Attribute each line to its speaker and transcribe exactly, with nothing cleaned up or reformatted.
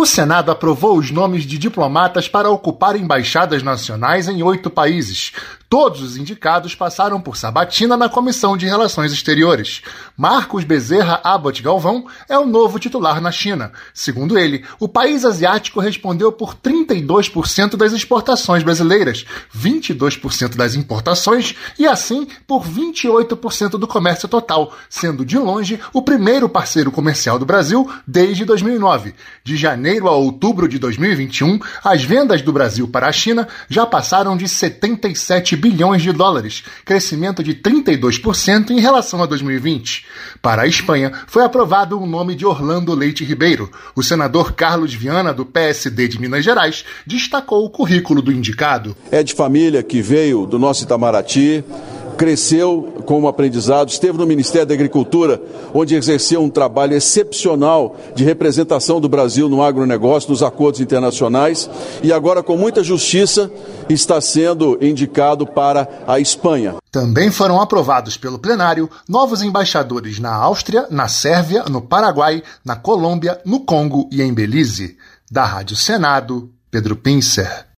Speaker 1: O Senado aprovou os nomes de diplomatas para ocupar embaixadas nacionais em oito países. Todos os indicados passaram por sabatina na Comissão de Relações Exteriores. Marcos Bezerra Abbott Galvão é o novo titular na China. Segundo ele, o país asiático respondeu por trinta e dois por cento das exportações brasileiras, vinte e dois por cento das importações e, assim, por vinte e oito por cento do comércio total, sendo de longe o primeiro parceiro comercial do Brasil desde dois mil e nove. De janeiro a outubro de dois mil e vinte e um, as vendas do Brasil para a China já passaram de setenta e sete bilhões de dólares, crescimento de trinta e dois por cento em relação a dois mil e vinte. Para a Espanha, foi aprovado o nome de Orlando Leite Ribeiro. O senador Carlos Viana, do P S D de Minas Gerais, destacou o currículo do indicado.
Speaker 2: É de família que veio do nosso Itamaraty, cresceu como aprendizado, esteve no Ministério da Agricultura, onde exerceu um trabalho excepcional de representação do Brasil no agronegócio, nos acordos internacionais, e agora, com muita justiça, está sendo indicado para a Espanha.
Speaker 1: Também foram aprovados pelo plenário novos embaixadores na Áustria, na Sérvia, no Paraguai, na Colômbia, no Congo e em Belize. Da Rádio Senado, Pedro Pincer.